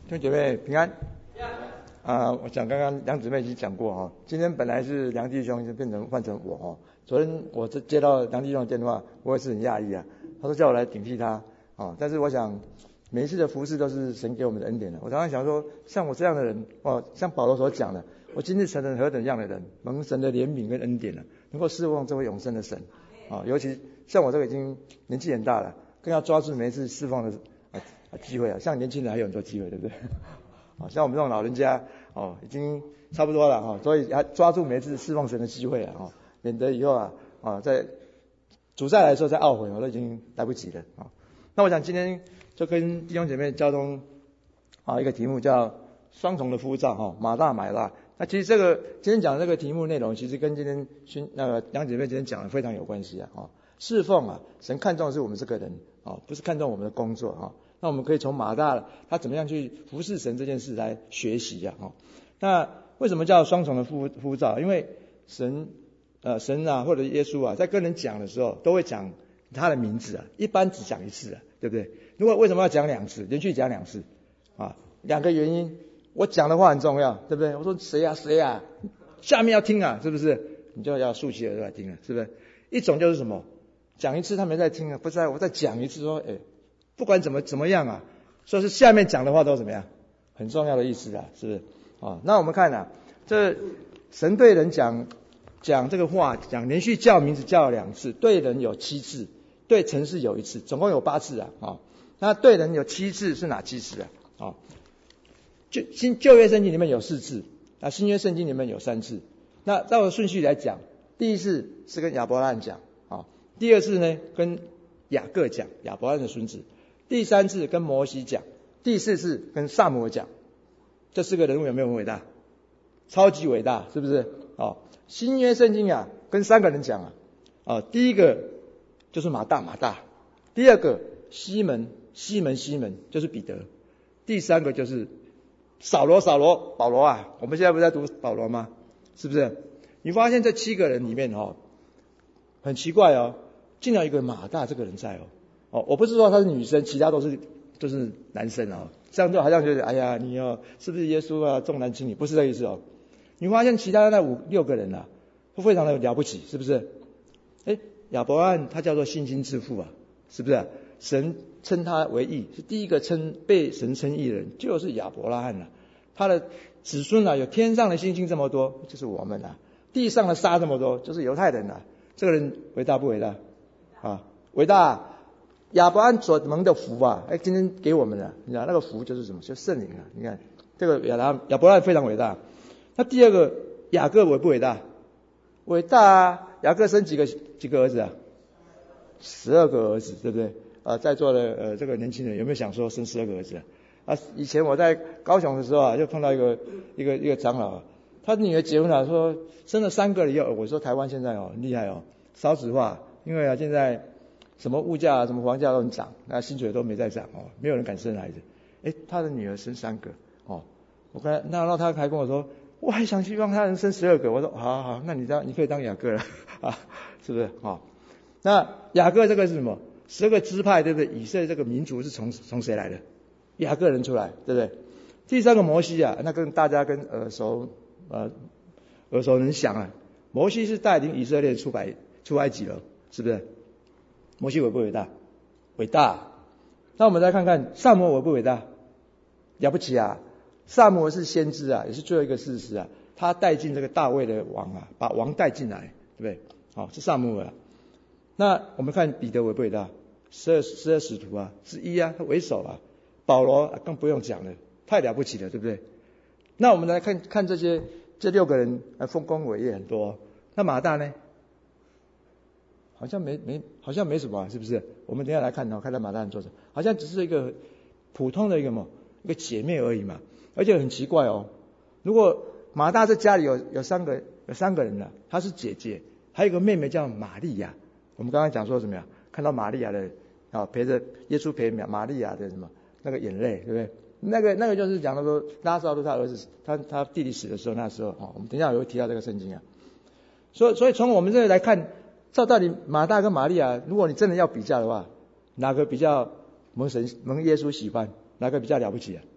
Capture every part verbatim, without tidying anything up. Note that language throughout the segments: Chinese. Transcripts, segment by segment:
弟兄姐妹平安。啊，我想刚刚梁姊妹已经讲过哈，今天本来是梁弟兄就变成换成我哈。昨天我接到梁弟兄的电话，我也是很讶异啊。他说叫我来顶替他啊，但是我想每一次的服事都是神给我们的恩典的。我常常想说，像我这样的人哦，像保罗所讲的，我今日成了何等样的人，蒙神的怜悯跟恩典了，能够侍奉这位永生的神啊。尤其像我这个已经年纪很大了，更要抓住每一次释放的啊机会啊。像年轻人还有很多机会，对不对？啊，像我们这种老人家哦，已经差不多了哈，所以还抓住每一次释放神的机会啊，哈，免得以后啊啊在主再来的时候再懊悔，我都已经来不及了啊。那我想今天就跟弟兄姐妹交通啊一个题目叫双重的呼召哈，马大马大。那其实这个今天讲的这个题目内容，其实跟今天宣那个梁姐妹今天讲的非常有关系啊。啊，侍奉啊，神看重的是我们这个人啊，不是看重我们的工作啊。那我们可以从马大他怎么样去服侍神这件事来学习啊。哈，那为什么叫双重的呼呼召？因为神呃神啊或者耶稣啊在跟人讲的时候都会讲他的名字啊，一般只讲一次啊，对不对？如果为什么要讲两次，连续讲两次啊？两个原因，我讲的话很重要，对不对？我说谁啊谁啊，下面要听啊，是不是？你就要竖起耳朵来听了，是不是？一种就是什么，讲一次他没在听啊，不是我再讲一次说，哎。不管怎么怎么样啊，所以是下面讲的话都怎么样，很重要的意思啊，是不是啊？那我们看啊，这神对人讲讲这个话，讲连续叫名字叫了两次，对人有七次，对城市有一次，总共有八次啊。啊，那对人有七次是哪七次啊？啊，旧新旧约圣经里面有四次，啊，新约圣经里面有三次。那照着顺序来讲，第一次是跟亚伯拉罕讲啊，第二次呢跟雅各讲，亚伯拉罕的孙子。第三次跟摩西讲，第四次跟撒母耳讲。这四个人物有没有很伟大？超级伟大，是不是？哦，新约圣经啊，跟三个人讲啊，哦，第一个就是马大马大，第二个西门西门西门就是彼得，第三个就是扫罗扫罗保罗啊。我们现在不是在读保罗吗？是不是？你发现这七个人里面哦，很奇怪哦，竟然有一个马大这个人在哦。哦，我不是说她是女生，其他都是都是男生哦，这样就好像觉得哎呀，你哦是不是耶稣啊重男轻女？不是这个意思哦。你发现其他那五六个人啊，都非常的了不起，是不是？哎，亚伯拉罕他叫做信心之父啊，是不是？神称他为义，是第一个称被神称义的人，就是亚伯拉罕啊。他的子孙啊，有天上的星星这么多，就是我们啊；地上的沙这么多，就是犹太人啊。这个人伟大不伟大啊？伟大。亚伯拉罕所蒙的福啊，哎，今天给我们的，你知道那个福就是什么？就是圣灵啊！你看这个亚拉亚伯拉罕非常伟大。那第二个雅各伟不伟大？伟大啊！雅各生几个几个儿子啊？十二个儿子，对不对？啊，在座的呃这个年轻人有没有想说生十二个儿子啊？啊，以前我在高雄的时候啊，就碰到一个一个一个长老，他女儿结婚了，说生了三个了以后，我说台湾现在哦很厉害哦，少子化，因为啊现在。什么物价、什么房价都很涨，那薪水都没在涨哦，没有人敢生孩子。哎，他的女儿生三个哦，我跟他，那然后他还跟我说，我还想希望他能生十二个。我说好好好，那你当你可以当雅各了啊，是不是？哦，那雅各这个是什么？十二个支派，对不对？以色列这个民族是从从谁来的？雅各人出来，对不对？第三个摩西啊，那跟大家跟耳熟呃耳熟能详啊，摩西是带领以色列出白出埃及了，是不是？摩西伟不伟大？伟大。那我们再看看撒母耳伟不伟大？了不起啊！撒母耳是先知啊，也是最后一个士师啊。他带进这个大卫的王啊，把王带进来，对不对？好、哦，是撒母耳、啊。那我们看彼得伟不伟大？十二十二使徒啊，之一啊，他为首啊。保罗、啊、更不用讲了，太了不起了，对不对？那我们来看看这些这六个人啊，丰功伟业很多。那马大呢？好像没没好像没什么、啊，是不是？我们等一下来看哦，看到马大人做什么，好像只是一个普通的一个么一个姐妹而已嘛。而且很奇怪哦，如果马大在家里有有三个有三个人了，她是姐姐，还有一个妹妹叫玛利亚。我们刚刚讲说什么呀？看到玛利亚的啊陪着耶稣陪玛利亚的什么那个眼泪，对不对？那个那个就是讲到说拉撒路他儿子他他弟弟死的时候，那时候啊，我们等一下也会提到这个圣经啊。所以所以从我们这里来看。照道理，马大跟玛利亚，如果你真的要比较的话，哪个比较蒙神蒙耶稣喜欢？哪个比较了不起啊？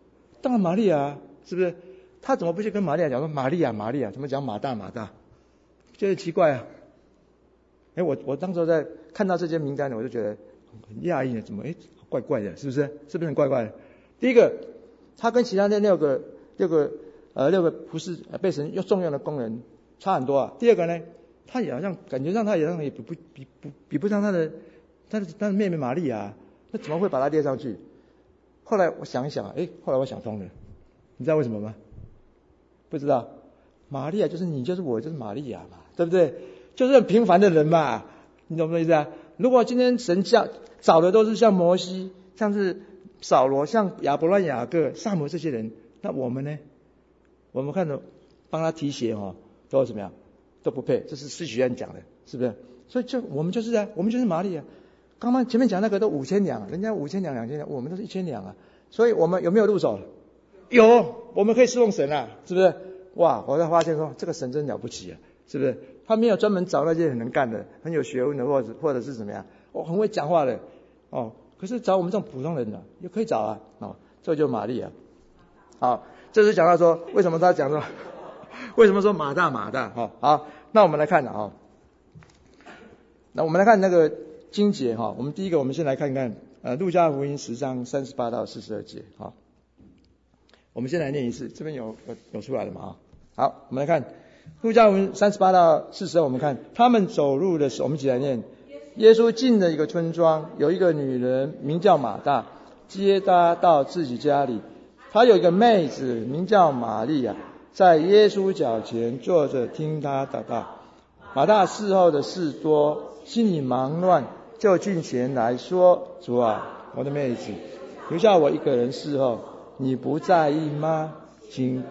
当然玛利亚，是不是？他怎么不去跟玛利亚讲说玛利亚玛利亚，怎么讲马大马大？觉得奇怪啊。哎，我我当时在看到这些名单呢，我就觉得很讶异呢，怎么哎怪怪的，是不是？是不是很怪怪的？第一个，他跟其他那六个六个呃六个不是被神又重用的工人差很多啊。第二个呢，他也好像感觉上他也好像也比不比不比不上他的他的他的妹妹玛利亚，那怎么会把他列上去？后来我想一想，哎，后来我想通了，你知道为什么吗？不知道，玛利亚就是你，就是我，就是玛利亚嘛，对不对？就是很平凡的人嘛，你懂不懂意思啊？如果今天神叫找的都是像摩西、像是扫罗、像亚伯兰、雅各、撒母这些人，那我们呢？我们看着帮他提鞋哈，都怎么样？都不配，这是施许愿讲的，是不是？所以就我们就是啊，我们就是玛利亚。刚刚前面讲那个都五千两，人家五千两、两千两，我们都是一千两啊。所以我们有没有入手？有，我们可以侍奉神啊，是不是？哇，我才发现说这个神真了不起啊，是不是？他没有专门找那些很能干的、很有学问的，或者或者是怎么样，哦，很会讲话的，哦，可是找我们这种普通人的也可以找啊，哦，这就玛利亚。好，这是讲到说为什么他讲说，为什么说马大马大？哈、哦，好，那我们来看了哈、哦，那我们来看那个经节哈、哦，我们第一个我们先来看看呃路加福音十章三十八到四十二节哈。哦我们先来念一次，这边有有有出来了嘛啊？好，我们来看路加福音三十八到四十二，我们看他们走路的时候，我们一起来念。耶稣进了一个村庄，有一个女人名叫马大，接他到自己家里。她有一个妹子名叫玛利亚，在耶稣脚前坐着听他祷告。马大伺候的事多，心里忙乱，就进前来说：主啊，我的妹子，留下我一个人伺候。你不在意吗？请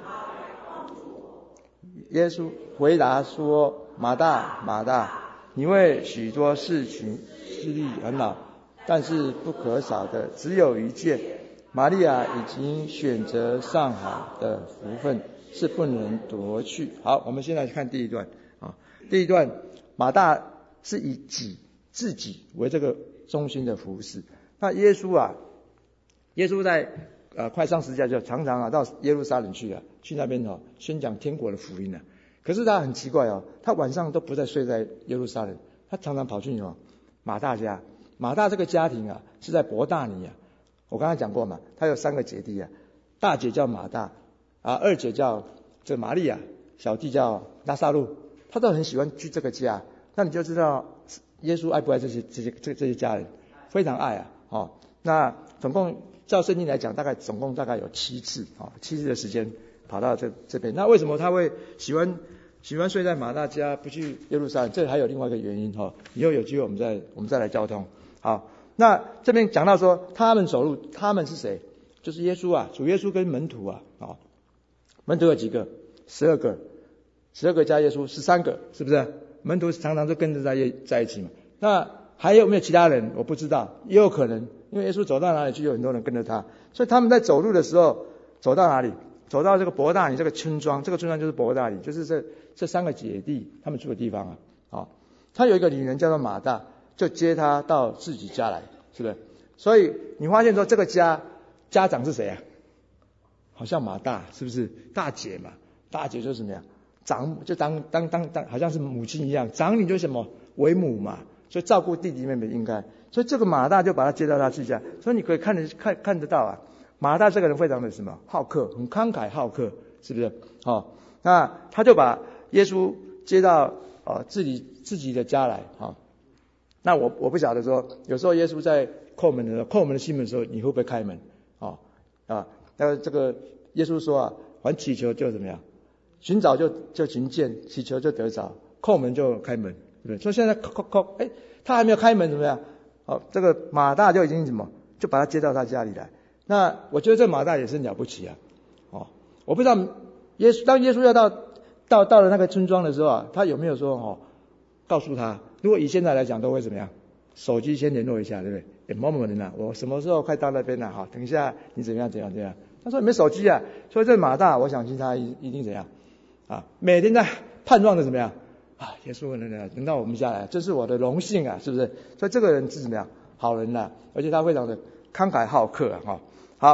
耶稣回答说：马大，马大，你为许多事情思虑烦恼，但是不可少的只有一件。玛利亚已经选择上好的福分，是不能夺去。好，我们现在看第一段啊。第一段，马大是以己自己为这个中心的服事。那耶稣啊，耶稣在呃，快上十字架就常常啊到耶路撒冷去啊，去那边哦宣讲天国的福音啊。可是他很奇怪哦，他晚上都不再睡在耶路撒冷，他常常跑去哦马大家。马大这个家庭啊是在伯大尼啊，我刚才讲过嘛，他有三个姐弟啊，大姐叫马大啊，二姐叫这玛利亚，小弟叫拉撒路，他都很喜欢去这个家。那你就知道耶稣爱不爱这些这些这这些家人，非常爱啊。哦，那总共。照圣经来讲，大概总共大概有七次啊、哦，七次的时间跑到这这边。那为什么他会喜欢喜欢睡在马大家，不去耶路撒冷？这还有另外一个原因哈、哦。以后有机会我们再我们再来交通。好，那这边讲到说他们走路，他们是谁？就是耶稣啊，主耶稣跟门徒啊，啊、哦，门徒有几个？十二个，十二个加耶稣十三个，是不是？门徒常常都跟着在在一起嘛。那还有没有其他人？我不知道，也有可能。因为耶稣走到哪里去，有很多人跟着他，所以他们在走路的时候，走到哪里？走到这个伯大尼这个村庄，这个村庄就是伯大尼，就是这这三个姐弟他们住的地方啊。好，他有一个女人叫做马大，就接他到自己家来，是不是？所以你发现说这个家家长是谁啊？好像马大，是不是大姐嘛？大姐就是什么呀？长就当当当当，好像是母亲一样，长女就是什么为母嘛，所以照顾弟弟妹妹应该。所以这个马大就把他接到他自己家，所以你可以看得看看得到啊，马大这个人非常的什么好客，很慷慨好客，是不是？哦，那他就把耶稣接到哦自己自己的家来，哦，那我我不晓得说，有时候耶稣在叩门的时候，叩门的心门的时候，你会不会开门？哦啊，那这个耶稣说啊，凡祈求就怎么样，寻找就就寻见，祈求就得着，叩门就开门，对不对？所以现在叩叩叩，哎，他还没有开门怎么样？好，这个马大就已经什么，就把他接到他家里来。那我觉得这马大也是了不起啊。哦，我不知道耶稣当耶稣要到到到了那个村庄的时候啊，他有没有说哦，告诉他？如果以现在来讲，都会怎么样？手机先联络一下，对不对？哎，某某人啊，我什么时候快到那边了？好，等一下你怎么样怎样怎样？他说没手机啊，所以这马大，我相信他一一定怎样啊？每天在盼望着怎么样？啊，耶稣能能能到我们家来，这是我的荣幸啊，是不是？所以这个人是怎么样？好人呐、啊，而且他非常的慷慨好客啊，哈。好，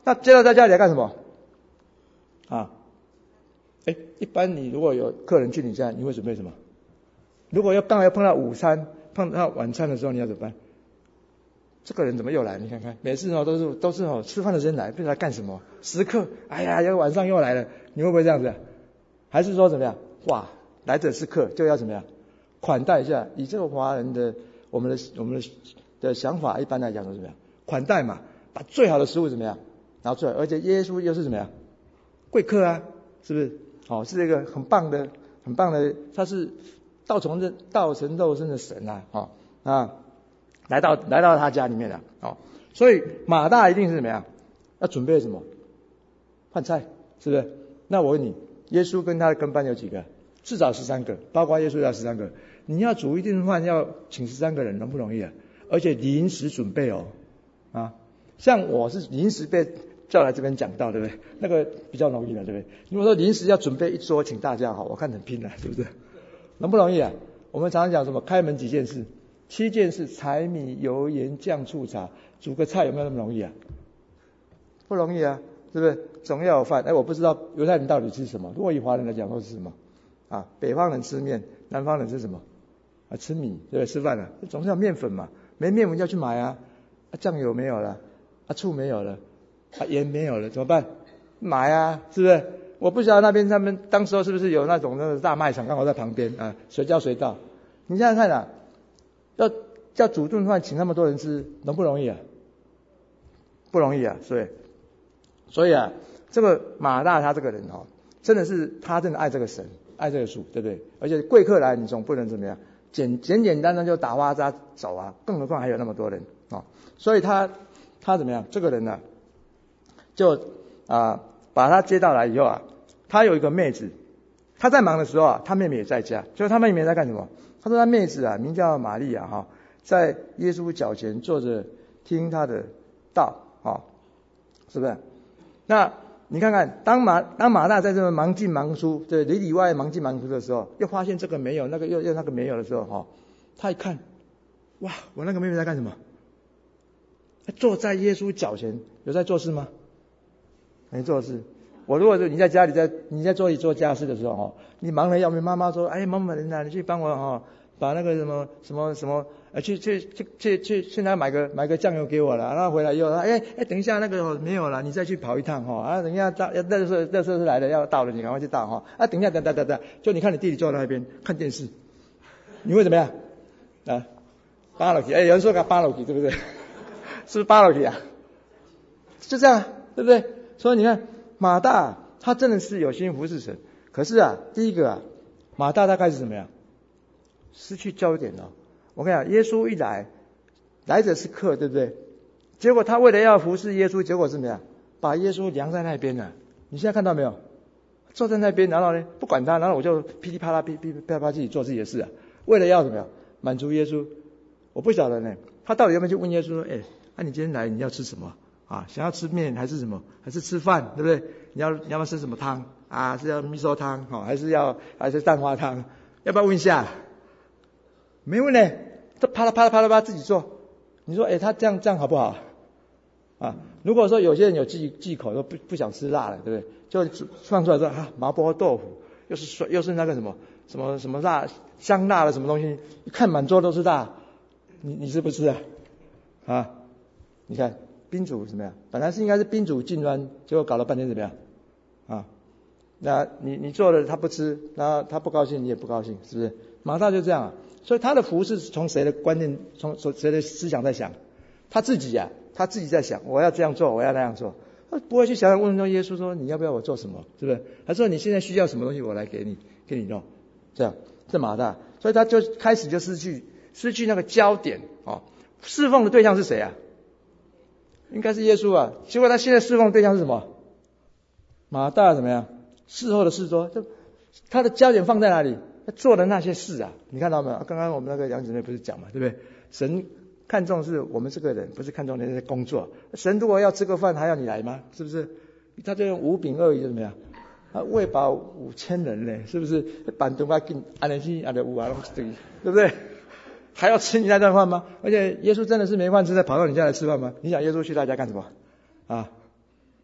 那接到在家里来干什么？啊，哎，一般你如果有客人去你家，你会准备什么？如果要刚好要碰到午餐、碰到晚餐的时候，你要怎么办？这个人怎么又来？你看看，每次哦都是都是哦吃饭的时间来，不知道干什么。时刻，哎呀，要晚上又来了，你会不会这样子？还是说怎么样？哇，来者是客，就要怎么样？款待一下。以这个华人的我们的我们的的想法，一般来讲是怎么样？款待嘛，把最好的食物怎么样拿出来？而且耶稣又是怎么样？贵客啊，是不是？哦，是一个很棒的、很棒的，他是道成肉道成肉身的神啊，哦啊，来到来到他家里面了，哦，所以马大一定是怎么样？要准备什么？饭菜，是不是？那我问你，耶稣跟他的跟班有几个？至少十三个，包括耶稣要十三个。你要煮一顿饭，要请十三个人，容不容易啊？而且临时准备哦，啊，像我是临时被叫来这边讲道，对不对？那个比较容易了，对不对？如果说临时要准备一桌请大家，好，我看很拼了，是不是？容不容易啊？我们常常讲什么？开门几件事，七件事：柴米油盐酱醋茶。煮个菜有没有那么容易啊？不容易啊，是不是？总要有饭。哎，我不知道犹太人到底吃什么。如果以华人来讲，都是什么？啊，北方人吃面，南方人吃什么？啊，吃米，对不对？吃饭了，总是要面粉嘛。没面粉就要去买啊。啊，酱油没有了，啊，醋没有了，啊，盐没有了，怎么办？买啊，是不是？我不晓得那边他们当时候是不是有那种那个大卖场刚好在旁边啊，随叫随到。你想想看啊，要要煮顿饭请那么多人吃，容不容易啊？不容易啊，所以所以啊，这个马大他这个人哦，真的是他真的爱这个神，爱这个主，对不对？而且贵客来，你总不能怎么样，简简简单单就打发他走啊，更何况还有那么多人哦，所以他他怎么样？这个人呢、啊，就啊把他接到来以后啊，他有一个妹子，他在忙的时候啊，他妹妹也在家，就是他妹妹在干什么？他说他妹子啊，名叫玛利亚哈，在耶稣脚前坐着听他的道。哦，是不是？那你看看，当马当马大在这么忙进忙出，对里里外外忙进忙出的时候，又发现这个没有，那个又又那个没有的时候，哈、哦，他一看，哇，我那个妹妹在干什么？坐在耶稣脚前，有在做事吗？没做事。我如果是你在家里在你在做里做家事的时候，哈，你忙得要命，妈妈说，哎，某某人啊，你去帮我哈、哦，把那个什么什么什么。呃，去去去去去，现在买个买个酱油给我了，然后回来以后，哎哎，等一下那个没有了，你再去跑一趟哈、哦，啊，等一下到要那时候那时候是来了要到了，你赶快去到哈、哦，啊，等一下等等等等，就你看你弟弟坐在那边看电视，你会怎么样啊？扒楼梯，哎，有人说他扒楼梯，对不对？是不是扒楼梯啊？就这样，对不对？所以你看马大他真的是有心服侍神，可是啊，第一个啊，马大他开始怎么样？失去焦点了。我跟你讲，耶稣一来，来者是客，对不对？结果他为了要服侍耶稣，结果是怎么样？把耶稣晾在那边了。你现在看到没有？坐在那边，然后呢，不管他，然后我就噼里啪啦、噼噼啪啪自己做自己的事啊。为了要怎么样？满足耶稣。我不晓得呢，他到底有没有去问耶稣说：“哎，那、啊、你今天来你要吃什么啊？想要吃面还是什么？还是吃饭，对不对？你要你要不要吃什么汤啊？是要米粥汤好、哦，还是要还是蛋花汤？要不要问一下？”没问呢，他啪啦啪啦啪啦啪自己做。你说，哎，他这样这样好不好？啊，如果说有些人有忌忌口，说不不想吃辣了，对不对？就放出来说啊，麻婆豆腐，又是水，又是那个什么什么什么辣香辣的什么东西，一看满桌都是辣，你你吃不吃啊？啊，你看宾主怎么样？本来是应该是宾主尽欢，结果搞了半天怎么样？啊，那你你做了他不吃，然后他不高兴，你也不高兴，是不是？马大就这样啊。所以他的服是从谁的观念，从谁的思想在想？他自己呀、啊，他自己在想，我要这样做，我要那样做，他不会去想想问说耶稣说你要不要我做什么，是不是？他说你现在需要什么东西，我来给你，给你弄，这样，这马大，所以他就开始就失去失去那个焦点哦。侍奉的对象是谁啊？应该是耶稣啊。结果他现在侍奉的对象是什么？马大怎么样？事后的事多，就他的焦点放在哪里？他做的那些事啊，你看到没有？刚刚我们那个杨姊妹不是讲嘛，对不对？神看重是我们这个人，不是看重那些工作。神如果要吃个饭，还要你来吗？是不是？他就用五饼二鱼怎么样？啊，喂饱五千人呢，是不是？板凳啊，跟安尼去安尼有啊，对不对？还要吃你那顿饭吗？而且耶稣真的是没饭吃，才跑到你家来吃饭吗？你想耶稣去他家干什么？啊，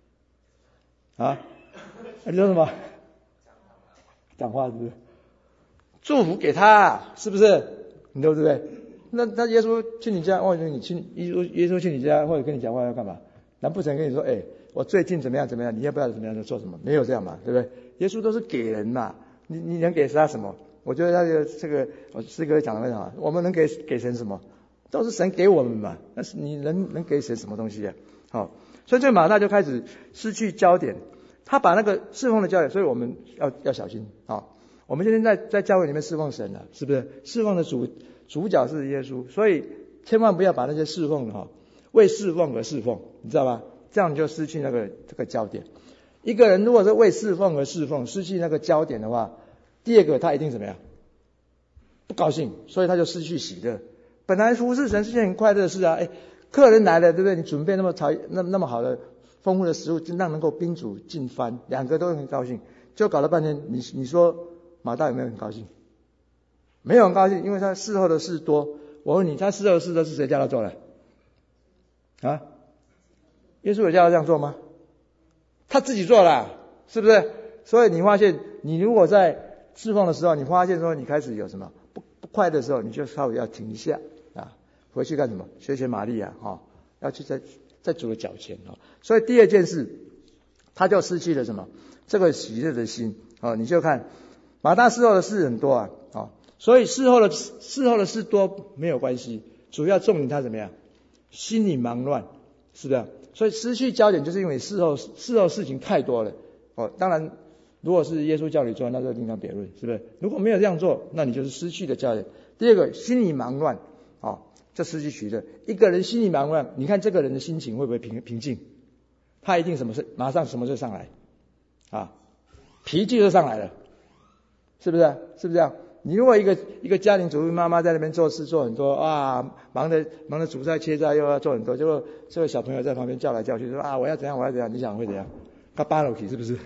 啊？你说什么？讲话是不是？祝福给他，是不是？你对不对？那那耶稣去你家，或者你去耶稣耶稣去你家，或者跟你讲话要干嘛？难不成跟你说，哎，我最近怎么样怎么样？你要不要怎么样做什么？没有这样嘛，对不对？耶稣都是给人嘛，你你能给他什么？我觉得他的这个，我师哥讲的非常好，我们能给给神什么？都是神给我们嘛，但是你能能给神什么东西啊？好，所以这个马大就开始失去焦点，他把那个侍奉的焦点，所以我们要要小心啊。我们现在在在教会里面侍奉神了，是不是？侍奉的主主角是耶稣，所以千万不要把那些侍奉的哈，为侍奉而侍奉，你知道吧？这样你就失去那个这个焦点。一个人如果是为侍奉而侍奉，失去那个焦点的话，第二个他一定怎么样？不高兴，所以他就失去喜乐。本来服侍神是件很快乐的事啊，哎，客人来了，对不对？你准备那么潮那那么好的丰富的食物，让能够宾主尽欢，两个都很高兴，就搞了半天，你你说马大有没有很高兴？没有很高兴，因为他事后的事多。我问你，他事后的事都是谁叫他做的？啊？耶稣有叫他这样做吗？他自己做了，是不是？所以你发现，你如果在侍奉的时候，你发现说你开始有什么不不快的时候，你就稍微要停一下啊，回去干什么？学学玛利亚哈、哦，要去在在主的脚前啊、哦。所以第二件事，他就失去了什么？这个喜乐的心啊、哦，你就看马大事后的事很多啊啊、哦，所以事后的事后的事多没有关系，主要重点他怎么样？心里忙乱，是不是？所以失去焦点，就是因为事后事后事情太多了哦。当然，如果是耶稣叫你做，那就另当别论，是不是？如果没有这样做，那你就是失去了焦点。第二个，心里忙乱，哦，就失去喜乐。一个人心里忙乱，你看这个人的心情会不会平平静？他一定什么事马上什么事上来啊，脾气就上来了，是不是？是不是这样？你如果一个一个家庭主妇妈妈在那边做事做很多啊，忙着忙着煮菜切菜又要做很多，结果这个小朋友在旁边叫来叫去说啊我要怎样我要怎样，你想会怎样？他扒楼梯是不是？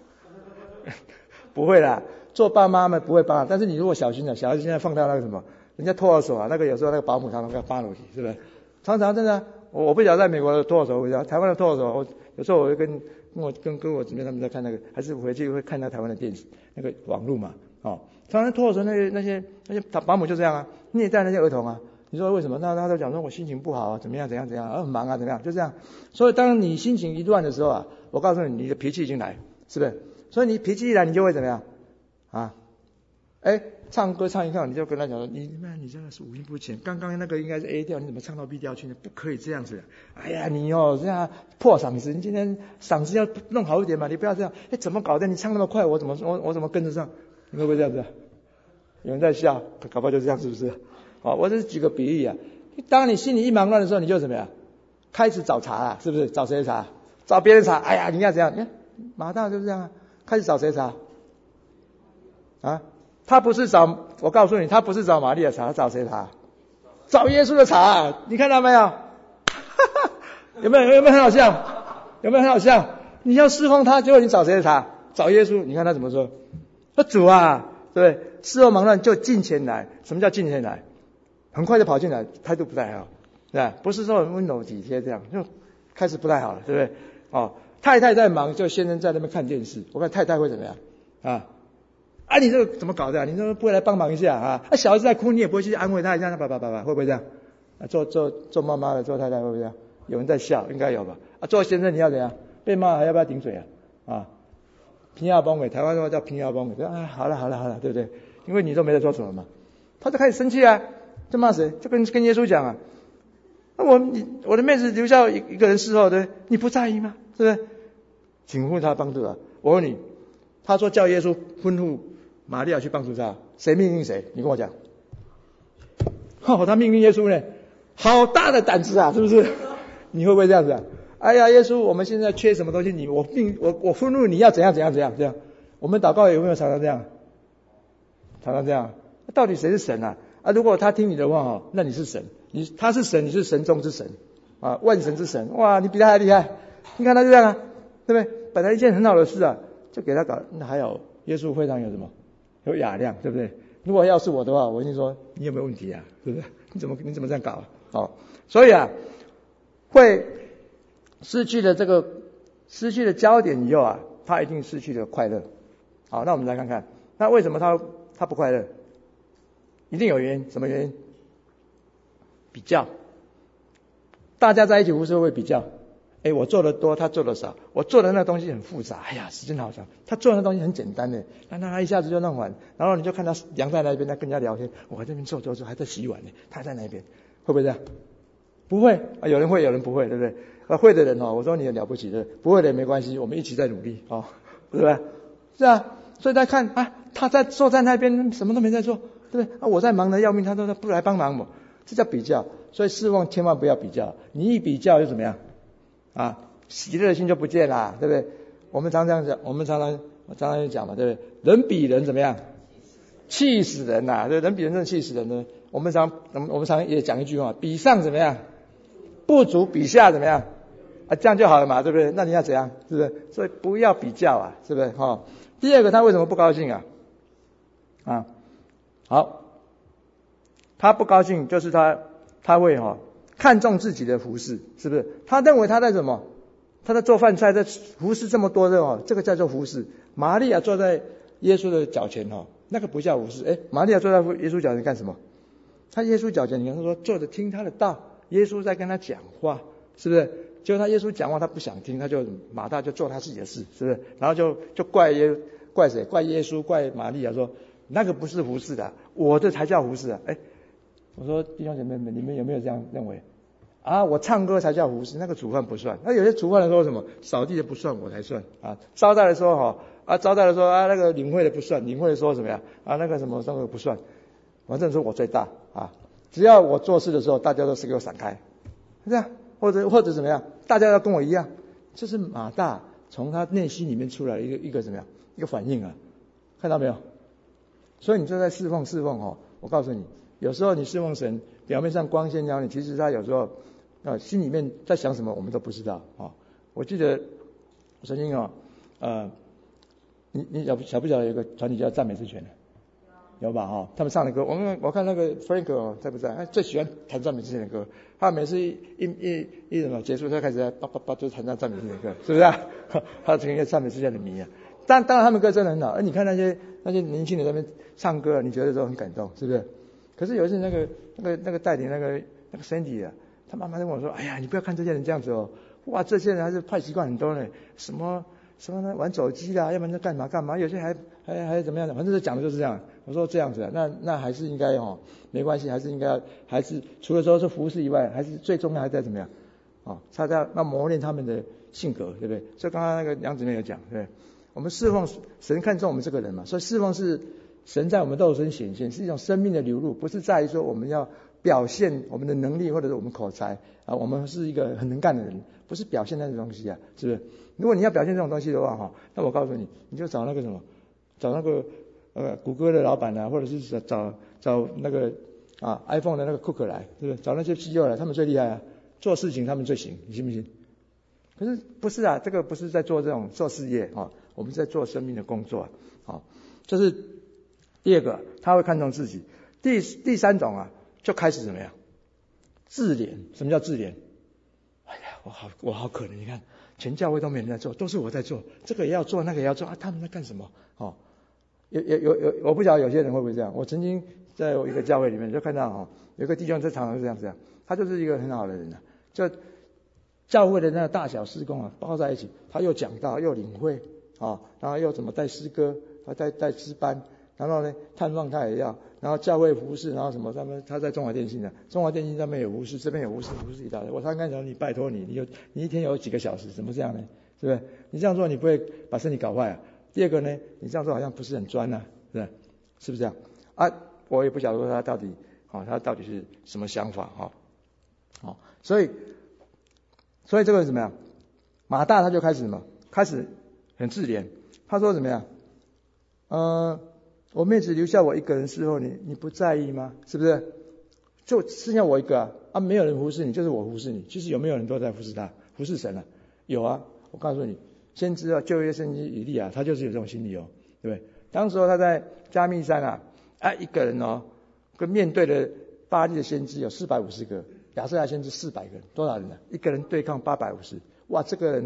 不会啦，做爸妈们不会扒，但是你如果小心了，小孩子现在放到那个什么，人家托儿所啊，那个有时候那个保姆常常要扒楼梯，是不是？常常真的，我我不晓得在美国的托儿所，我不晓得台湾的托儿所，我有时候我会跟跟我跟跟我姊妹他们在看那个，还是回去会看到台湾的电视那个网络嘛，哦。常常托儿所那些那些那些保姆就这样啊，虐待那些儿童啊。你说为什么？那他都讲说我心情不好啊，怎么样怎样怎样，啊很忙啊，怎么样，就这样。所以当你心情一乱的时候啊，我告诉你，你的脾气已经来，是不是？所以你脾气一来，你就会怎么样啊？哎，唱歌唱一唱，你就跟他讲说，你那你真的是五音不全，刚刚那个应该是 A 调，你怎么唱到 B 调去呢？不可以这样子。哎呀，你哦这样破嗓子，你今天嗓子要弄好一点嘛，你不要这样。哎，怎么搞的？你唱那么快，我怎么我我怎么跟得上？你会不会这样子？有人在笑，搞不好就这样，是不是？好，我只是举个比喻啊。当你心里一忙乱的时候，你就怎么样？开始找茬了，是不是？找谁查？找别人查。哎呀，你要怎样？你看马大就是这样啊，开始找谁查？啊，他不是找，我告诉你，他不是找玛利亚查，他找谁查？找耶稣的茬。你看到没有？有没有有没有很好笑？有没有很好笑？你要侍奉他，结果你找谁的茬？找耶稣。你看他怎么说？他主啊。对不对？事后忙乱就进前来。什么叫进前来？很快就跑进来，态度不太好，对吧？不是说很温柔体贴这样，就开始不太好了，对不对？哦，太太在忙，就先生在那边看电视。我看太太会怎么样啊？啊，你这个怎么搞的、啊？你这不会来帮忙一下啊？啊，小孩子在哭，你也不会去安慰他一下，爸爸爸爸，会不会这样？啊，做做做妈妈的，做太太会不会这样？有人在笑，应该有吧？啊，做先生你要怎样？被骂还要不要顶嘴啊？啊？平压崩尾，台湾的话叫平压崩尾。啊，好了好了好了，对不对？因为你都没在做什么嘛，他就开始生气啊，就骂谁？就跟跟耶稣讲啊，那我你我的妹子留下一一个人侍候，对不对？你不在意吗？对不对？请问他帮助啊？我问你，他说叫耶稣吩咐玛利亚去帮助他，谁命令谁？你跟我讲。哦，他命令耶稣呢，好大的胆子啊，是不是？你会不会这样子啊？哎呀，耶稣，我们现在缺什么东西？你我命我我吩咐你要怎样怎样怎样这样。我们祷告有没有常常这样？常常这样。到底谁是神啊？啊，如果他听你的话哦，那你是神，你他是神，你是神中之神啊，万神之神。哇，你比他还厉害。你看他就这样啊，对不对？本来一件很好的事啊，就给他搞。那还有耶稣会上有什么？有雅量，对不对？如果要是我的话，我一定说你有没有问题啊？对不对？你怎么你怎么这样搞啊？哦，所以啊，会失去了这个失去了焦点以后啊，他一定失去了快乐。好，那我们来看看，那为什么他他不快乐？一定有原因，什么原因？比较。大家在一起无时候会比较，哎，我做的多，他做的少，我做的那东西很复杂，哎呀，时间好长，他做的那东西很简单的，那他一下子就弄完，然后你就看他凉在那边，他跟人家聊天，我这边做做做还在洗碗呢，他在那边，会不会这样？不会啊，有人会，有人不会，对不对？啊，会的人哦，我说你很了不起的，不会的人没关系，我们一起在努力哦，对不对？是啊，所以他看啊，他在坐在那边什么都没在做，对不对？啊，我在忙得要命，他都不来帮忙我，这叫比较。所以侍奉千万不要比较，你一比较又怎么样？啊，喜乐的心就不见了，对不对？我们常常讲，我们常常我常常讲嘛，对不对？人比人怎么样？气死人呐、啊！对，人比人真的气死人呢。我们常我们我们常也讲一句话，比上怎么样？不足比下怎么样？啊，这样就好了嘛，对不对？那你要怎样？是不是？所以不要比较啊，是不是？哈、哦。第二个，他为什么不高兴啊？啊，好，他不高兴就是他。他会哈、哦、看重自己的服侍，是不是？他认为他在什么？他在做饭菜，在服侍这么多的哦，这个叫做服侍。玛利亚坐在耶稣的脚前哦，那个不叫服侍。哎，玛利亚坐在耶稣脚前干什么？他耶稣脚前，你看他说坐着听他的道，耶稣在跟他讲话，是不是？结果他耶稣讲话他不想听，他就马大就做他自己的事，是不是？然后就就怪耶怪谁？怪耶稣，怪玛利亚说那个不是服侍的，我这才叫服侍啊！哎。我说弟兄姐妹们，你们有没有这样认为？啊，我唱歌才叫服侍，那个煮饭不算。那有些煮饭的说什么扫地的不算，我才算啊。招待的时候哈啊，招待的说啊那个领会的不算，领会的说什么呀？啊那个什么那个不算。反正说我最大啊，只要我做事的时候，大家都是给我闪开，是这样，或者或者怎么样？大家要跟我一样，这是马大从他内心里面出来的一个一个怎么样一个反应啊？看到没有？所以你就在侍奉侍奉哦，我告诉你。有时候你侍奉神，表面上光鲜亮丽，其实他有时候啊心里面在想什么，我们都不知道啊。我记得曾经啊，呃，你你晓不晓不晓得有个团体叫赞美之泉？有吧？哈，他们唱的歌，我们我看那个 Frank 哦在不在？他最喜欢弹赞美之泉的歌，他每次一一一一什么结束，他开始叭叭叭就弹唱赞美之泉的歌，是不是啊？他成一个赞美之泉的迷啊。但当然他们歌真的很好，而你看那些那些年轻人在那边唱歌，你觉得都很感动，是不是？可是有一次那个那个那个带领那个那个 Cindy 啊，他妈妈就跟我说，哎呀，你不要看这些人这样子哦，哇，这些人还是坏习惯很多呢，什么什么呢，玩手机啦，要不然就干嘛干嘛，有些还还还怎么样的，反正讲的就是这样。我说这样子啊，那那还是应该哦，没关系，还是应该还是除了说是服侍以外，还是最重要还在怎么样哦，他在要磨练他们的性格，对不对？所以刚刚那个梁姊妹有讲，对不对？我们侍奉神看重我们这个人嘛，所以侍奉是。神在我们肉身显现，是一种生命的流露，不是在于说我们要表现我们的能力或者是我们口才啊，我们是一个很能干的人，不是表现那种东西啊，是不是？如果你要表现这种东西的话哈，那我告诉你，你就找那个什么，找那个呃谷歌的老板啊，或者是找找找那个啊 iPhone 的那个 Cook 来，是不是？找那些 C E O 来，他们最厉害啊，做事情他们最行，你信不信？可是不是啊，这个不是在做这种做事业啊，我们是在做生命的工作啊，这是。第二个，他会看重自己。第第三种啊，就开始怎么样？自怜。什么叫自怜？哎呀，我好我好可怜，你看全教会都没人在做，都是我在做，这个也要做，那个也要做啊，他们在干什么？哦，有有有有，我不晓得有些人会不会这样。我曾经在一个教会里面就看到哈、哦，有个弟兄在常常是这样子，他就是一个很好的人啊，就教会的那个大小事工啊包在一起，他又讲道又领会啊、哦，然后又怎么带诗歌，他带带诗班。然后呢，探访他也要，然后教会服侍，然后什么？他们他在中华电信的，中华电信上面有服侍，这边有服侍，服侍一大堆。我常常讲你，拜托你，你有你一天有几个小时，怎么这样呢？是不是？你这样做你不会把身体搞坏啊？第二个呢，你这样做好像不是很专啊，是不是？是不是这样？啊，我也不晓得说他到底，哦，他到底是什么想法哈？哦，所以，所以这个是怎么样？马大他就开始什么？开始很自怜，他说怎么样？呃。我妹子留下我一个人侍候你，你不在意吗？是不是？就剩下我一个啊，啊没有人服侍你，就是我服侍你。其实有没有人都在服侍他，服侍神啊？有啊，我告诉你，先知啊，旧约圣经以利亚，他就是有这种心理哦，对不对？当时候他在加密山啊，啊一个人哦，跟面对的巴力的先知有四百五十个，亚瑟亚先知四百个人，多少人呢、啊？一个人对抗八百五十，哇，这个人哦，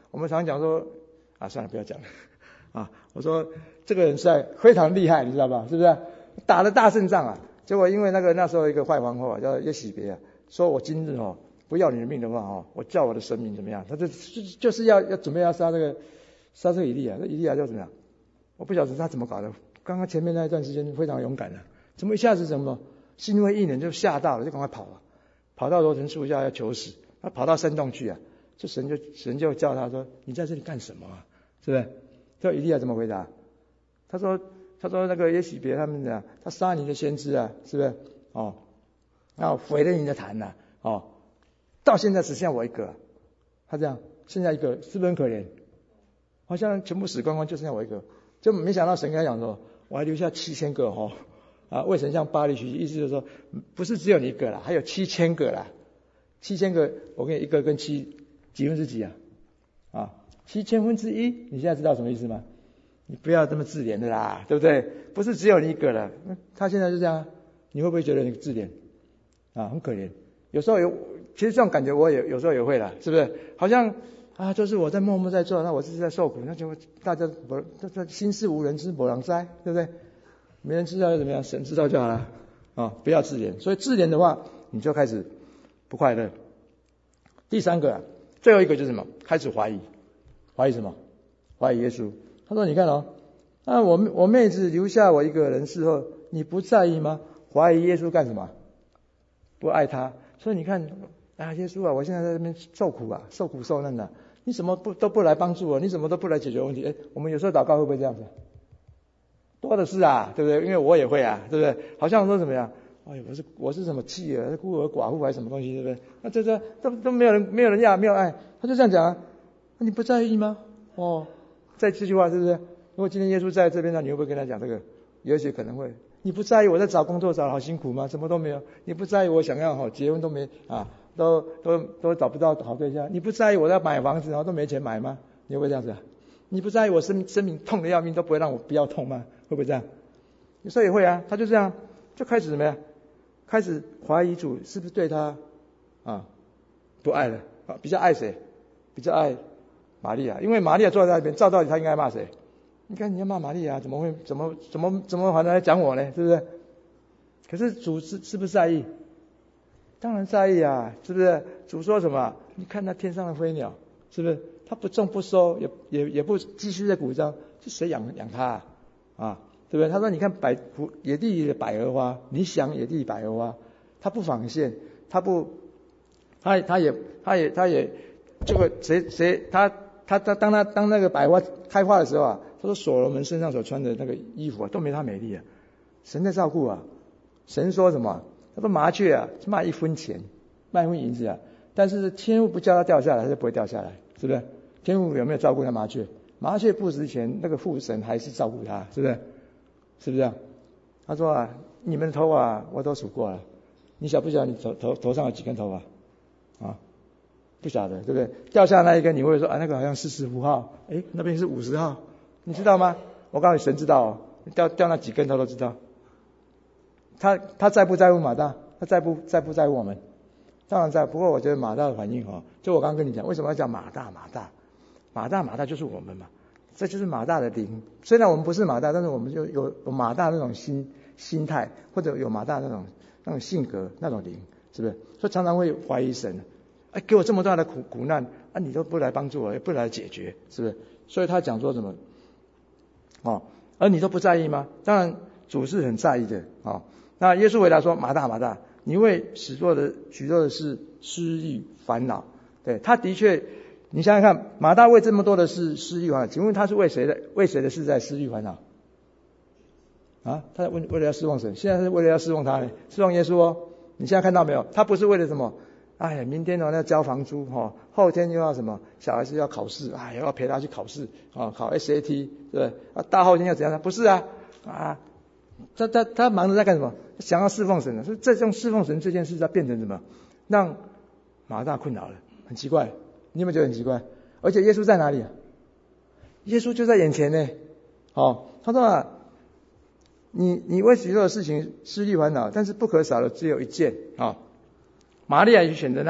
我们常讲说啊，算了，不要讲了啊。我说这个人实在非常厉害，你知道吧？是不是？打了大胜仗啊！结果因为那个那时候一个坏皇后啊，叫耶洗别啊，说我今日哦不要你的命的话哦，我叫我的神明怎么样？他就就就是要要准备要杀这个杀这个以利亚，那以利亚就怎么样？我不晓得他怎么搞的。刚刚前面那一段时间非常勇敢的、啊，怎么一下子怎么心灰意冷就吓到了，就赶快跑了，跑到罗藤树下要求死。他跑到山洞去啊，这神就神就叫他说：“你在这里干什么啊？是不是？”这以利亚怎么回答？他说：“他说那个耶洗别他们讲，他杀你的先知啊，是不是？哦，然后毁了你的坛呐、啊，哦，到现在只剩下我一个。他这样，剩下一个，是不是很可怜？好像全部死光光，就剩下我一个。就没想到神跟他讲说，我还留下七千个哦，啊，为神向巴力许，意思就是说，不是只有你一个啦，还有七千个啦。”七千个，我跟你一个跟七几分之几啊？啊，七千分之一，你现在知道什么意思吗？你不要这么自怜的啦，对不对？不是只有你一个了，他现在就这样，你会不会觉得你自怜啊？很可怜。有时候有，其实这种感觉我也有时候也会啦，是不是？好像啊，就是我在默默在做，那我是在受苦，那就大家不，这这心事无人知，某人哉，对不对？没人知道又怎么样？神知道就好了啊！不要自怜。所以自怜的话，你就开始不快乐。第三个、啊，最后一个就是什么？开始怀疑，怀疑什么？怀疑耶稣。他说：“你看哦，啊，我我妹子留下我一个人伺候，你不在意吗？怀疑耶稣干什么？不爱他。所以你看啊，耶稣啊，我现在在这边受苦啊，受苦受难啊，你什么不都不来帮助我？你什么都不来解决问题？哎，我们有时候祷告会不会这样子？多的是啊，对不对？因为我也会啊，对不对？好像说怎么样？”哎，我是我是什么妻儿、孤儿、寡妇还是什么东西，对不对？那这这都都没有人没有人要没有爱，他就这样讲啊，那你不在意吗？哦，在这句话是不是？如果今天耶稣在这边，那你会不会跟他讲这个？有些可能会，你不在意我在找工作找得好辛苦吗？什么都没有，你不在意我想要好结婚都没啊，都都都找不到好对象，你不在意我要买房子然后都没钱买吗？你会不会这样子啊？你不在意我生生命痛得要命都不会让我不要痛吗？会不会这样？有时候也会啊，他就这样就开始怎么样？开始怀疑主是不是对他啊不爱了啊？比较爱谁？比较爱玛利亚，因为玛利亚坐在那边，照道理他应该骂谁？你看你要骂玛利亚，怎么会怎么怎么怎么还来讲我呢？是不是？可是主是是不是在意？当然在意啊，是不是？主说什么？你看那天上的飞鸟，是不是？他不种不收，也也也不继续在鼓噪，是谁养养他啊？啊？对不对？他说：“你看百野地里的百合花，你想野地百合花，它不纺线，它不，他他也他也他也这个谁谁他他他当他当那个百花开花的时候啊，他说所罗门身上所穿的那个衣服啊，都没他美丽啊。神在照顾啊。神说什么？他说麻雀啊，卖一分钱，卖一分银子啊，但是天父不叫它掉下来，它就不会掉下来，是不是？天父有没有照顾那麻雀？麻雀不值钱，那个父神还是照顾它，是不是？”是不是这样？他说啊，你们的头啊，我都数过了。你晓不晓得你头头头上有几根头发？啊，不晓得，对不对？掉下那一根，你会说啊，那个好像是十五号，哎，那边是五十号，你知道吗？我告诉你，神知道哦，掉掉那几根头都知道。他他在不在乎马大？他在不在不在乎我们？当然在。不过我觉得马大的反应哦，就我刚刚跟你讲，为什么要叫马大马大？马大马大就是我们嘛。这就是马大的灵，虽然我们不是马大，但是我们就有有马大那种心心态，或者有马大那种那种性格那种灵，是不是？所以常常会怀疑神，哎，给我这么大的苦苦难啊，你都不来帮助我，也不来解决，是不是？所以他讲说什么？哦，而你都不在意吗？当然主是很在意的啊、哦。那耶稣回答说：马大马大，你为许多的许多的事思虑烦恼。对，他的确。你想想看，马大为这么多的事思虑烦恼，请问他是为谁的为谁的事在思虑烦恼？啊，他为为了要侍奉神，现在是为了要侍奉他呢，侍奉耶稣哦。你现在看到没有？他不是为了什么？哎呀，明天呢要交房租哈、哦，后天又要什么？小孩子要考试，哎，要陪他去考试啊、哦，考 S A T， 对不对？啊，大后天要怎样？不是啊，啊，他他他忙着在干什么？想要侍奉神了，所以这种侍奉神这件事，他变成什么？让马大困扰了，很奇怪。你有没有觉得很奇怪？而且耶稣在哪里啊？耶稣就在眼前呢。哦，他说啊，你你为许多的事情思虑烦恼，但是不可少的只有一件啊、哦。玛利亚就选择那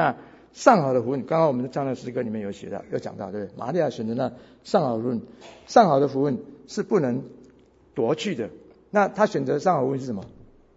上好的福分，刚刚我们的唱的诗歌里面有写到，有讲到，对不对？玛利亚选择那上好的福分，上好的福分是不能夺去的。那他选择上好的福分是什么？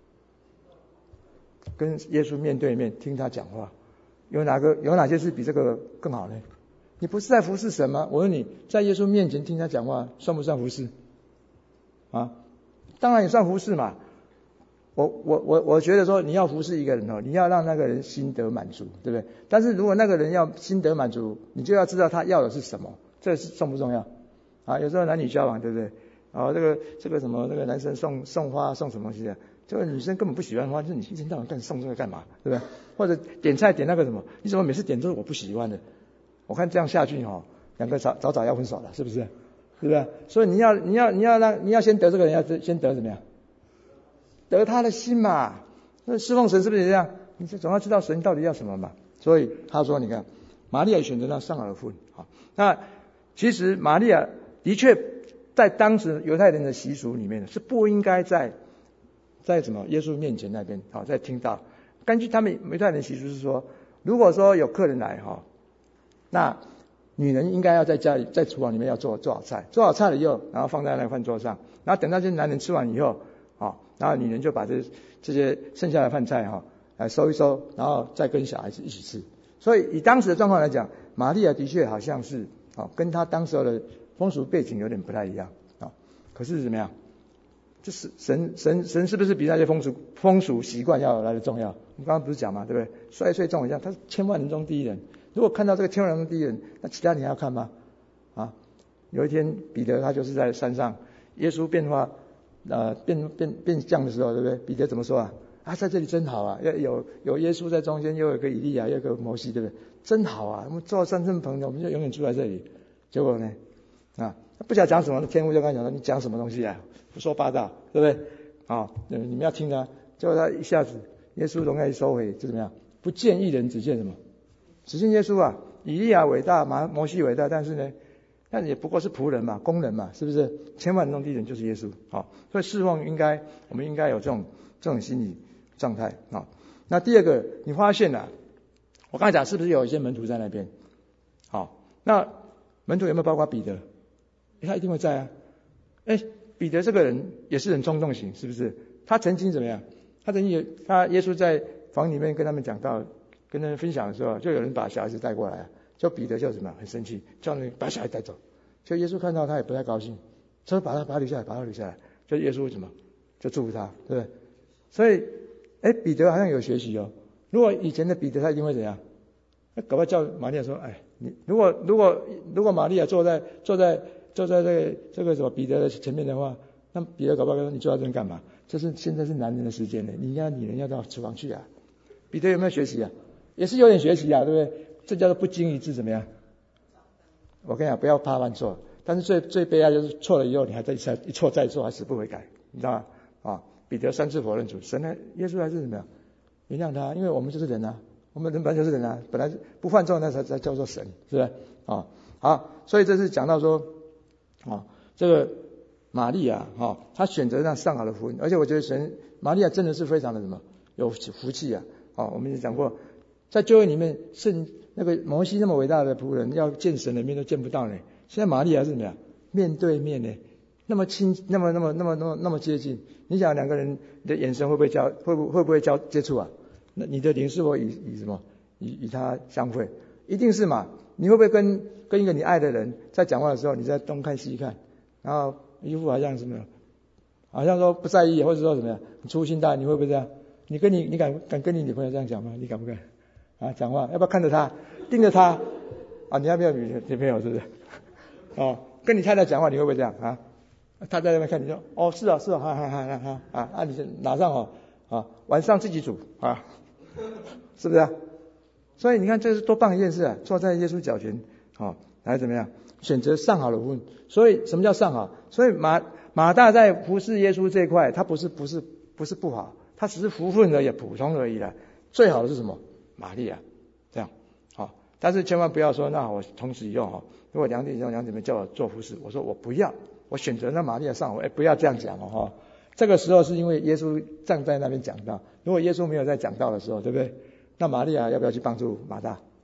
跟耶稣面对面听他讲话，有哪个有哪些是比这个更好呢？你不是在服侍神吗？我问你，在耶稣面前听他讲话，算不算服侍？啊，当然也算服侍嘛。我我我我觉得说，你要服侍一个人哦，你要让那个人心得满足，对不对？但是如果那个人要心得满足，你就要知道他要的是什么，这是重不重要？啊，有时候男女交往，对不对？啊，这个这个什么，那个男生送送花送什么东西的，这个女生根本不喜欢花，就是你一天到晚干送这个干嘛，对不对？或者点菜点那个什么，你怎么每次点都是我不喜欢的？我看这样下去哈、哦，两个早早早要分手了，是不是？对不对？所以你要你要你要让你要先得这个人，要先得怎么样？得他的心嘛。那侍奉神是不是这样？你总要知道神到底要什么嘛。所以他说，你看，玛利亚选择那上好的福分。好，那其实玛利亚的确在当时犹太人的习俗里面是不应该在在什么耶稣面前那边好在听到。根据他们犹太人的习俗是说，如果说有客人来哈，那女人应该要在家里在厨房里面要做做好菜，做好菜了以后，然后放在那个饭桌上，然后等那些男人吃完以后，啊，然后女人就把这这些剩下的饭菜哈来收一收，然后再跟小孩子一起吃。所以以当时的状况来讲，玛利亚的确好像是啊跟她当时的风俗背景有点不太一样啊。可是怎么样？这是神神神是不是比那些风俗风俗习惯要来的重要？我们刚刚不是讲嘛，对不对？摔碎重一下，他是千万人中第一人。如果看到这个千万人中第一人，那其他你还要看吗？啊，有一天彼得他就是在山上，耶稣变化呃变变变相的时候，对不对？彼得怎么说啊？啊，在这里真好啊，要有有耶稣在中间，又有个以利亚，又有个摩西，对不对？真好啊，我们做三圣棚的，我们就永远住在这里。结果呢，啊，不晓得讲什么，天父就跟他讲说：“你讲什么东西啊？胡说八道，对不对？啊，你们要听他。”结果他一下子，耶稣荣耀一收回，就怎么样？不见一人，只见什么？只见耶稣啊！以利亚伟大，摩摩西伟大，但是呢，那也不过是仆人嘛，工人嘛，是不是？千万人中第一人就是耶稣。好，所以侍奉应该，我们应该有这种这种心理状态啊。那第二个，你发现啊，我刚才讲是不是有一些门徒在那边？好，那门徒有没有包括彼得？他一定会在啊。哎，彼得这个人也是很冲动型，是不是？他曾经怎么样？他曾经有他耶稣在房里面跟他们讲到，跟他们分享的时候，就有人把小孩子带过来，就彼得就什么很生气，叫人把小孩带走。就耶稣看到他也不太高兴，说把他把他留下来，把他留下来。就耶稣什么就祝福他，对不对？所以，哎，彼得好像有学习哦。如果以前的彼得他一定会怎样？那搞不好叫玛利亚说，哎，你如果如果如果玛利亚坐在坐在坐在这个这个什么彼得的前面的话，那彼得搞不好说你坐在这边干嘛？这是现在是男人的时间呢，你应该女人要到厨房去啊。彼得有没有学习啊？也是有点学习啊，对不对？这叫做不经一致怎么样？我跟你讲，不要怕犯错，但是最最悲哀就是错了以后你还在一错再错，还死不悔改，你知道吗？啊，彼得三次否认主，神呢，耶稣还是怎么样？原谅他，因为我们就是人啊，我们人本来就是人啊，本来不犯错那才才叫做神，是不是？啊，好，所以这是讲到说，啊，这个玛利亚哈，她选择让上好的福音，而且我觉得神玛利亚真的是非常的什么有福气啊！啊，我们也讲过，在旧约里面，圣那个摩西那么伟大的仆人，要见神的面都见不到呢。现在玛利亚是怎么样？面对面呢，那么亲，那么那么那么那么那么接近。你想两个人的眼神会不会交，会不会不会交接触啊？那你的灵是否以以什么以以他相会？一定是嘛？你会不会跟跟一个你爱的人在讲话的时候，你在东看西看，然后一副好像什么，好像说不在意，或者说什么呀，粗心大意，你会不会这样？你跟你你敢敢跟你女朋友这样讲吗？你敢不敢啊？讲话要不要看着她，盯着她啊？你还没有女女朋友是不是？哦，跟你太太讲话，你会不会这样啊？她在那边看你说，哦是啊是啊，哈哈哈哈啊啊！你马上哦啊，晚上自己煮啊，是不是啊？所以你看这是多棒一件事啊！坐在耶稣脚前，好，来怎么样选择上好的福分？所以什么叫上好？所以马马大在服侍耶稣这一块，他不是不是不是不好，他只是福分而已，普通而已啦。最好的是什么？玛利亚，这样好。但是千万不要说，那我从此以后哈，如果两弟兄两姊妹叫我做服侍，我说我不要，我选择让玛利亚上好，哎，不要这样讲哦哈。这个时候是因为耶稣站在那边讲道，如果耶稣没有在讲道的时候，对不对？那玛利亚要不要去帮助马大？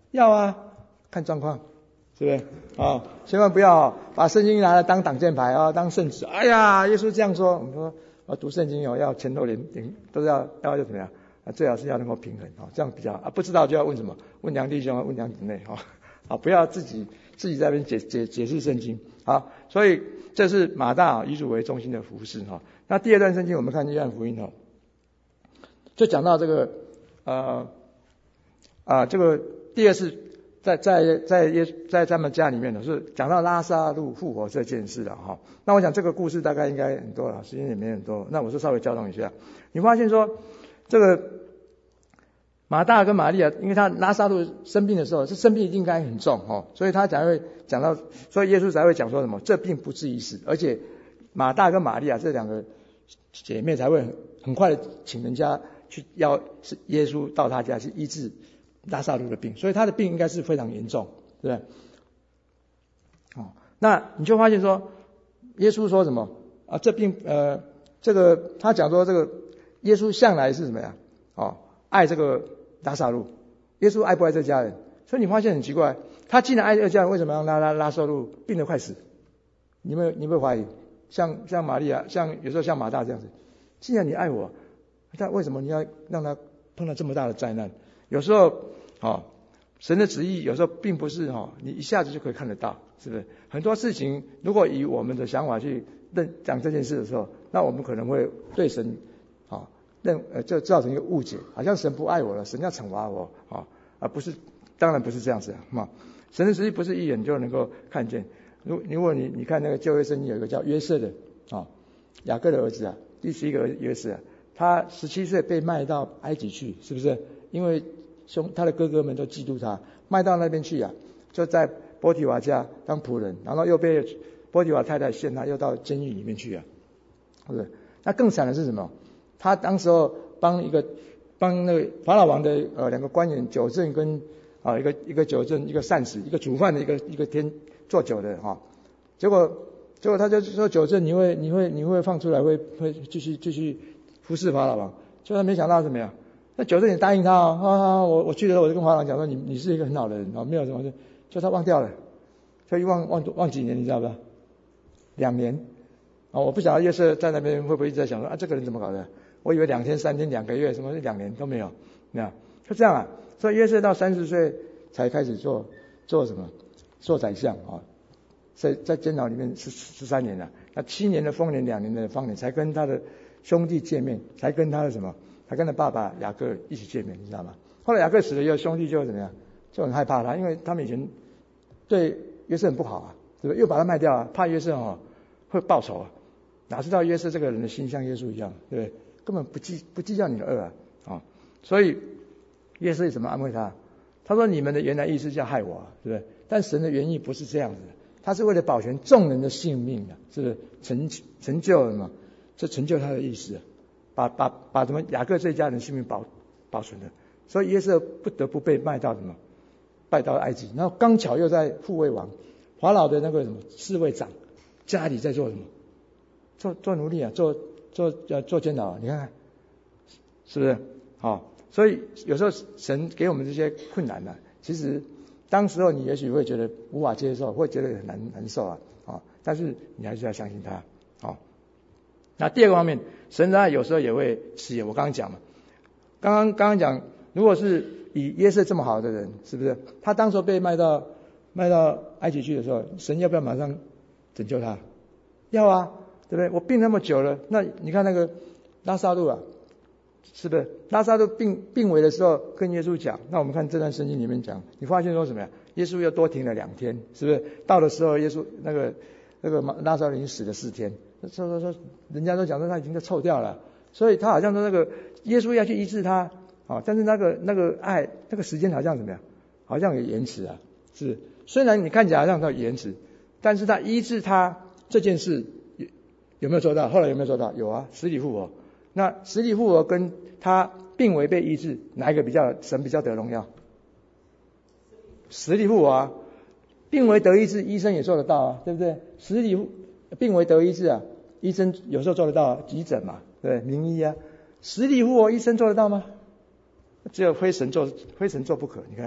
要啊，看状况，是不是？啊，千万不要把圣经拿来当挡箭牌啊，当圣旨。哎呀，耶稣这样说，我们说啊，读圣经哦，要前后连连都是要要要怎么样啊？最好是要能够平衡啊，这样比较啊。不知道就要问什么？问梁弟兄，问梁姊妹啊。啊，不要自己自己在那边解解解释圣经。好，所以这是马大以主为中心的服事哈。那第二段圣经我们看约翰福音哈，就讲到这个呃啊这个第二次在在在耶在他们家里面呢，是讲到拉撒路复活这件事了哈。那我想这个故事大概应该很多了，时间也没很多，那我就稍微交代一下。你发现说这个马大跟玛利亚，因为他拉撒路生病的时候，这生病应该很重哦，所以他才会讲到，所以耶稣才会讲说什么，这病不至于死，而且马大跟玛利亚这两个姐妹才会很很快的请人家去要是耶稣到他家去医治拉撒路的病，所以他的病应该是非常严重，对不对？哦，那你就发现说，耶稣说什么啊？这病呃，这个他讲说这个耶稣向来是什么呀？哦，爱这个拉撒路，耶稣爱不爱这家人？所以你发现很奇怪，他既然爱这个家人，为什么让拉拉拉撒路病得快死？你有没有你有没有怀疑？像像玛利亚，像有时候像马大这样子，既然你爱我，但为什么你要让他碰到这么大的灾难？有时候哦，神的旨意有时候并不是哦，你一下子就可以看得到，是不是？很多事情如果以我们的想法去认讲这件事的时候，那我们可能会对神啊认呃就造成一个误解，好像神不爱我了，神要惩罚我啊，而不是，当然不是这样子啊。神的旨意不是一眼就能够看见。如如果你你看那个旧约圣经有一个叫约瑟的啊，雅各的儿子啊，第十一个约瑟啊，他十七岁被卖到埃及去，是不是？因为兄他的哥哥们都嫉妒他，卖到那边去啊，就在波提娃家当仆人，然后又被波提娃太太陷他，又到监狱里面去啊，是不是？那更惨的是什么？他当时候帮一个帮那个法老王的呃两个官员酒政跟啊一个一个酒政一个膳食一个煮饭的一个一个天做酒的哈、啊，结果结果他就说酒政你会你会你会放出来会会继续继续服侍法老王，结果他没想到怎么样？那酒政也答应他哦，啊啊我我去了我就跟法老王讲说你你是一个很好的人啊，没有什么事，就他忘掉了，所以忘忘忘几年你知道吧？两年啊，我不晓得约瑟在那边会不会一直在想说啊这个人怎么搞的？我以为两天三天两个月什么两年都没有，那就这样啊。所以约瑟到三十岁才开始做做什么？做宰相啊，在在监牢里面十十三年了。那七年的丰年，两年的方年，才跟他的兄弟见面，才跟他的什么？才跟他爸爸雅各一起见面，你知道吗？后来雅各死了以后，兄弟就怎么样？就很害怕他，因为他们以前对约瑟很不好啊，对不对？又把他卖掉啊，怕约瑟哦会报仇啊。哪知道约瑟这个人的心像耶稣一样，对不对？根本不计不计较你的恶啊，啊，所以约瑟怎么安慰他？他说：“你们的原来意思是要害我、啊，对不对？但神的原意不是这样子的，他是为了保全众人的性命的、啊，是不是？成成就了嘛？这成就他的意思、啊，把把把什么雅各这一家人性命保保存的。所以约瑟不得不被卖到什么，卖到埃及。然后刚巧又在护卫王法老的那个什么侍卫长家里在做什么？做做奴隶啊，做做呃做监牢、啊，你看看是不是？好、哦，所以有时候神给我们这些困难呢、啊，其实当时候你也许会觉得无法接受，会觉得很难难受啊，啊、哦，但是你还是要相信他，好、哦。那第二个方面，神的爱有时候也会试验。我刚刚讲嘛，刚刚刚刚讲，如果是以约瑟这么好的人，是不是？他当时候被卖到卖到埃及去的时候，神要不要马上拯救他？要啊。对不对？我病那么久了，那你看那个拉撒路啊，是不是？拉撒路病病危的时候跟耶稣讲，那我们看这段圣经里面讲，你发现说什么呀？耶稣又多停了两天，是不是？到的时候，耶稣那个那个拉撒路已经死了四天，说说说，人家都讲说他已经都臭掉了，所以他好像说那个耶稣要去医治他啊，但是那个那个爱那个时间好像怎么样？好像有延迟啊，是。虽然你看起来好像他有延迟，但是他医治他这件事。有没有做到？后来有没有做到？有啊，死里复活。那死里复活跟他病危被医治，哪一个比较神比较得荣耀？死里复活啊，病危得医治，医生也做得到啊，对不对？死里病危得医治啊，医生有时候做得到、啊，急诊嘛，对，名医啊。死里复活，医生做得到吗？只有非神做，非神做不可。你看，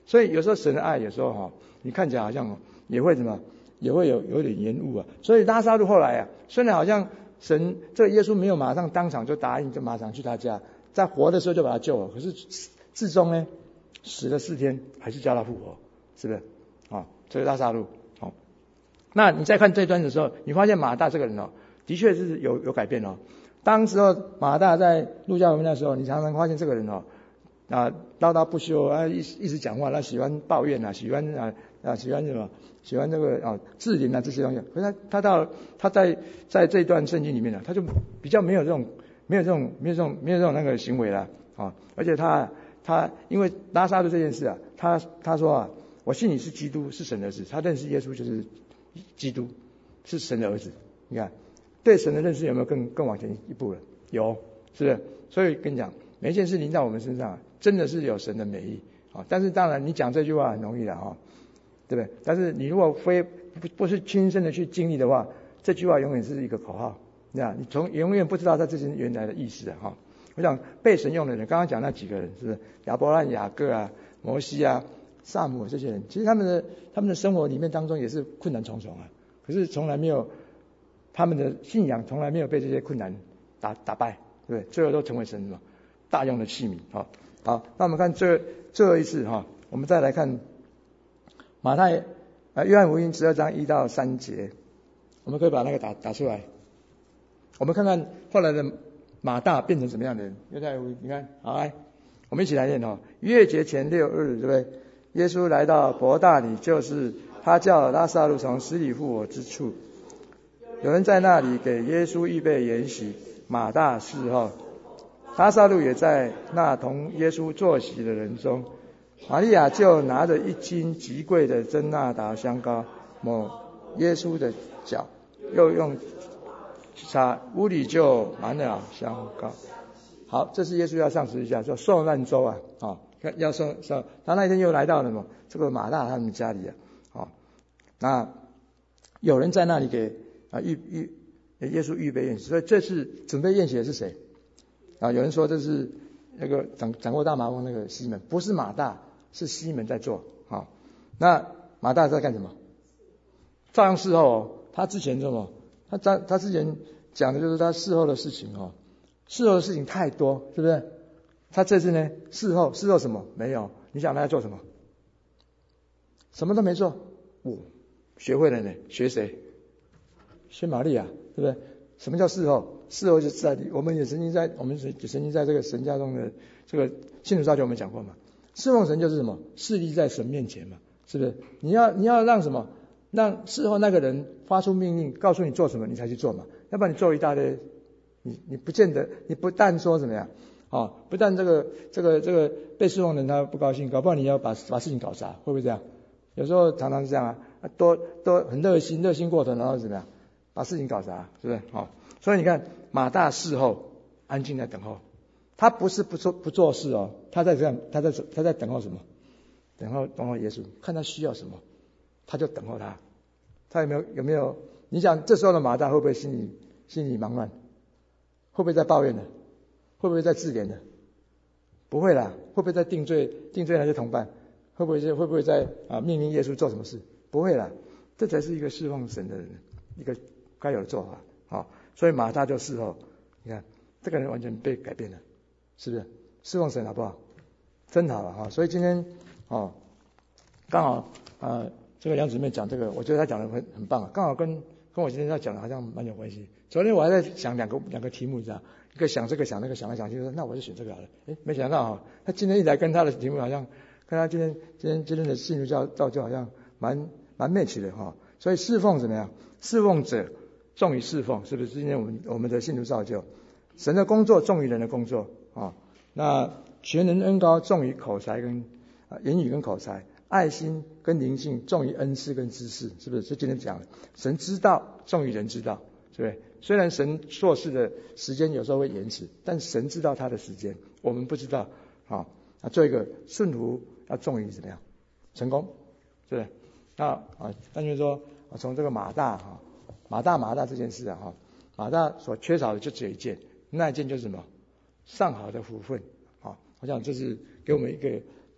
所以有时候神的爱，有时候哈，你看起来好像也会什么，也会有有点延误啊。所以拉撒路后来啊，虽然好像神这个耶稣没有马上当场就答应，就马上去他家，在活的时候就把他救了，可是至终呢，死了四天还是叫他复活，是不是？啊，这是拉撒路。好，那你再看这段的时候，你发现马大这个人哦，的确是有有改变哦。当时候马大在路加福音的时候，你常常发现这个人哦，啊唠叨不休啊，一一直讲话，他喜欢抱怨啊，喜欢啊啊喜欢什么，喜欢这个啊自怜啊这些东西。可是他他到他在在这段圣经里面呢、啊，他就比较没有这种没有这种没有这种没有这种那个行为了啊，而且他他因为拉撒路这件事啊，他他说啊，我信你是基督，是神的儿子，他认识耶稣就是基督，是神的儿子，你看。对神的认识有没有更更往前一步了？有，是不是？所以跟你讲，每一件事临到我们身上，真的是有神的美意啊。但是当然，你讲这句话很容易的哈，对不对？但是你如果非不不是亲身的去经历的话，这句话永远是一个口号，你看，你从永远不知道它这是原来的意思的哈。我想被神用的人，刚刚讲那几个人，是不是？亚伯拉罕、雅各啊、摩西啊、撒母耳这些人，其实他们的他们的生活里面当中也是困难重重啊，可是从来没有。他们的信仰从来没有被这些困难打打败，对不对？最后都成为神什么大用的器皿。好，好，那我们看最最后一次哈，我们再来看马太呃约翰福音十二章一到三节，我们可以把那个打打出来。我们看看后来的马大变成什么样的人。约翰福音，你看，好来，我们一起来念哈。逾越节前六日，对不对？耶稣来到伯大尼，就是他叫拉撒路从死里复活之处。有人在那里给耶稣预备筵席，马大侍候，拉撒路也在那同耶稣坐席的人中。玛利亚就拿着一斤极贵的真纳达香膏抹耶稣的脚，又用擦，屋里就满了香膏。好，这是耶稣要上十字架，叫受难周啊，啊，要受受。他那一天又来到了什么？这个马大他们家里啊，啊，那有人在那里给。啊，预预耶稣预备宴席，所以这次准备宴席的是谁？啊，有人说这是那个掌掌握大麻风那个西门，不是马大，是西门在做。好，那马大在干什么？照样事后哦，他之前什么？他他他之前讲的就是他事后的事情哦，事后的事情太多，是不是？他这次呢，事后事后什么？没有。你想他在做什么？什么都没做。我、哦、学会了呢，学谁？学玛利亚，对不对？什么叫事后？事后就是在我们也曾经在我们也曾经在这个神家中的这个信徒造就我们讲过嘛。侍奉神就是什么？侍立在神面前嘛，是不是？你要你要让什么？让事后那个人发出命令，告诉你做什么，你才去做嘛。要不然你做一大堆，你你不见得，你不但说怎么样啊，不但这个这个这个被侍奉人他不高兴，搞不好你要把把事情搞砸，会不会这样？有时候常常是这样啊，多多很热心，热心过头，然后怎么样？把事情搞砸，是不是？好，所以你看马大事后安静在等候，他不是不做不做事哦，他在这样，他在他在等候什么？等候等候耶稣，看他需要什么，他就等候他。他有没有有没有？你想这时候的马大会不会心里心里忙乱？会不会在抱怨呢？会不会在自怜呢？不会啦。会不会在定罪定罪那些同伴？会不会会不会在啊命令耶稣做什么事？不会啦。这才是一个侍奉神的人，一个该有的做法。好，所以马大就事后，你看这个人完全被改变了，是不是？侍奉神好不好？真好了哈。所以今天哦，刚好啊、呃，这个梁姊妹讲这个，我觉得她讲的很很棒，刚好跟跟我今天要讲的好像蛮有关系。昨天我还在想两个两个题目，你知道，一个想这个想那个想来想去，说那我就选这个好了。诶，没想到哈，他今天一来跟他的题目好像跟他今天今天今天的信徒教造就好像蛮蛮 match 的哈。所以侍奉怎么样？侍奉者重于侍奉，是不是？今天我们我们的信徒造就，神的工作重于人的工作啊。那全人恩高重于口才跟啊言语跟口才，爱心跟灵性重于恩赐跟知识，是不是？是今天讲的，神知道重于人知道，对不对？虽然神做事的时间有时候会延迟，但神知道他的时间，我们不知道啊。那做一个顺服要重于怎么样？成功，对不对？那啊，但就是说，从这个马大哈，马大马大这件事啊哈，马大所缺少的就只有一件，那一件就是什么？上好的福分啊！我想这是给我们一个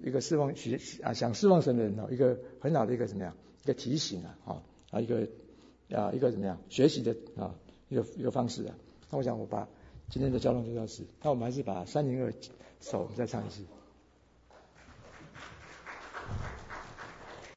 一个侍奉学啊想侍奉神的人哦，一个很好的一个怎么样一个提醒啊，啊啊一个啊一个怎么样学习的啊一个一个方式啊。那我想我把今天的交通就到此，那我们还是把三零二首再唱一次。